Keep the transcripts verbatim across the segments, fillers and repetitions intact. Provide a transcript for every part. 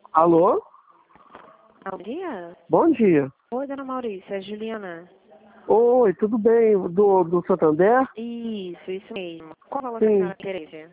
Alô? Bom dia. Bom dia. Oi, dona Maurícia, é a Juliana. Oi, tudo bem? Do, do Santander? Isso, isso mesmo. Qual valor Sim. a senhora tem interesse?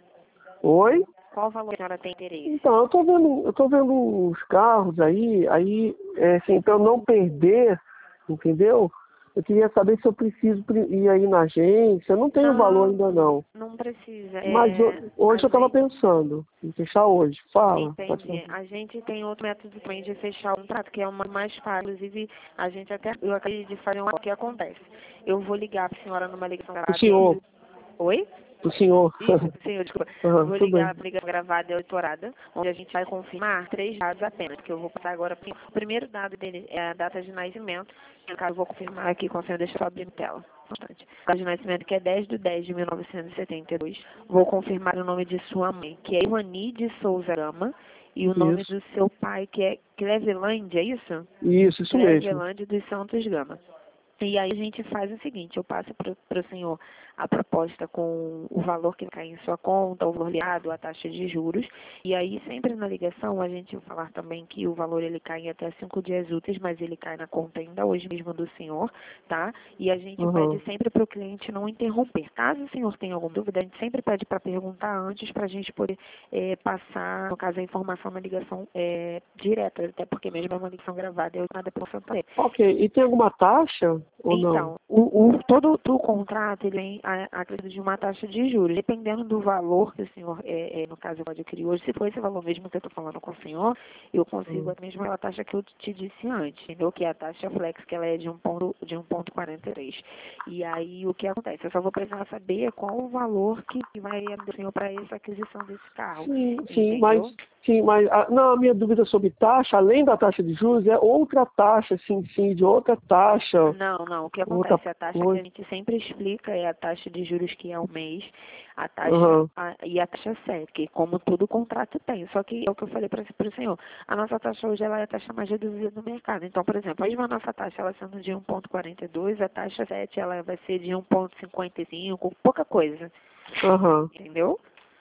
Oi? Qual valor a senhora tem interesse? Então, eu tô vendo, eu tô vendo uns carros aí, aí, é, assim, pra eu não perder, entendeu? Eu queria saber se eu preciso pri- ir aí na agência. Eu não tenho Não, valor ainda não. não precisa. Mas eu- É, hoje a eu tava gente, pensando em fechar hoje. Fala, pode entendi. falar. A gente tem outro método também de fechar o contrato, que é uma mais fácil. Inclusive, a gente até, eu acabei de fazer um, o que acontece? Eu vou ligar para a senhora numa ligação O gravada. senhor, Oi? o senhor. Isso, senhor, desculpa. Aham, Vou tudo bem. ligar para a ligação gravada e autorada, onde a gente vai confirmar três dados apenas, que eu vou passar agora. O primeiro dado dele é a data de nascimento, no caso eu vou confirmar aqui com o senhor, deixa eu só abrir a tela. Importante. A data de nascimento que é dez de dez de mil novecentos e setenta e dois. Vou confirmar o nome de sua mãe, que é Ivani de Souza Gama, e o nome Isso, do seu pai, que é Clevelândia, é isso? isso, isso mesmo. Clevelândia dos Santos Gama. E aí a gente faz o seguinte, eu passo para o senhor a proposta com o valor que cai em sua conta, o valor liado, a taxa de juros. E aí sempre na ligação a gente vai falar também que o valor ele cai em até cinco dias úteis, mas ele cai na conta ainda hoje mesmo do senhor, tá? E a gente Aham. pede sempre para o cliente não interromper. Caso o senhor tenha alguma dúvida, a gente sempre pede para perguntar antes para a gente poder eh, passar, no caso, a informação na ligação eh, direta, até porque mesmo é uma ligação gravada, eu nada pelo Santander. Ok, e tem alguma taxa ou não? Então, o, o- todo o contrato ele vem a, a acrescido de uma taxa de juros. Dependendo do valor que o senhor, é, é, no caso, pode adquirir hoje, se for esse valor mesmo que eu estou falando com o senhor, eu consigo Hum. a mesma taxa que eu te disse antes, entendeu? Que é a taxa flex, que ela é de um ponto, de um ponto quarenta e três. E aí, o que acontece? Eu só vou precisar saber qual o valor que que vai do senhor para essa aquisição desse carro, Sim, sim, mas, entendeu? sim, mas a, não, a minha dúvida sobre taxa, além da taxa de juros, é outra taxa, sim, sim, de outra taxa, Não, não. O que outra acontece? A taxa que a coisa. gente sempre explica é a taxa de juros que é o mês, a taxa Aham. a- e a taxa sete, que como todo contrato tem. Só que é o que eu falei para o senhor. A nossa taxa hoje ela é a taxa mais reduzida do mercado. Então, por exemplo, mesmo a nossa taxa ela sendo de um ponto quarenta e dois, a taxa sete ela vai ser de um ponto cinquenta e cinco, pouca coisa. Aham. Entendeu?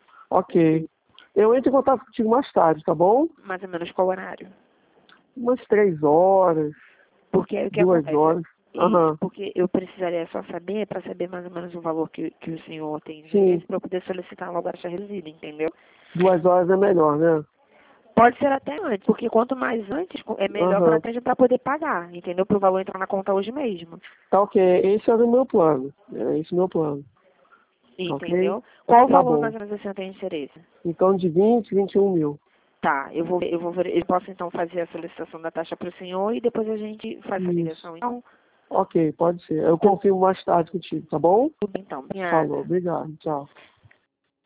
Ok. Eu entro em contato contigo mais tarde, tá bom? Mais ou menos qual horário? Umas três horas, Porque aí o que duas acontece? horas. Isso, Aham. porque eu precisaria só saber, para saber mais ou menos o valor que, que o senhor tem Sim, interesse, para eu poder solicitar logo a taxa reduzida, entendeu? duas horas é melhor, né? Pode ser até antes, porque quanto mais antes, é melhor para Aham. para poder pagar, entendeu? Para o valor entrar na conta hoje mesmo, Tá ok. Esse era o meu plano. É esse o meu plano. Tá ok? entendeu? Qual o Tá valor bom. mais ou menos o senhor tem interesse? Então de vinte, vinte e um mil. Tá, eu vou, eu vou ver, eu posso então fazer a solicitação da taxa para o senhor e depois a gente faz a Isso. ligação. Então, Ok, pode ser. Eu tudo confirmo mais tarde contigo, tá bom? bem então, Falou, obrigada. obrigado, tchau.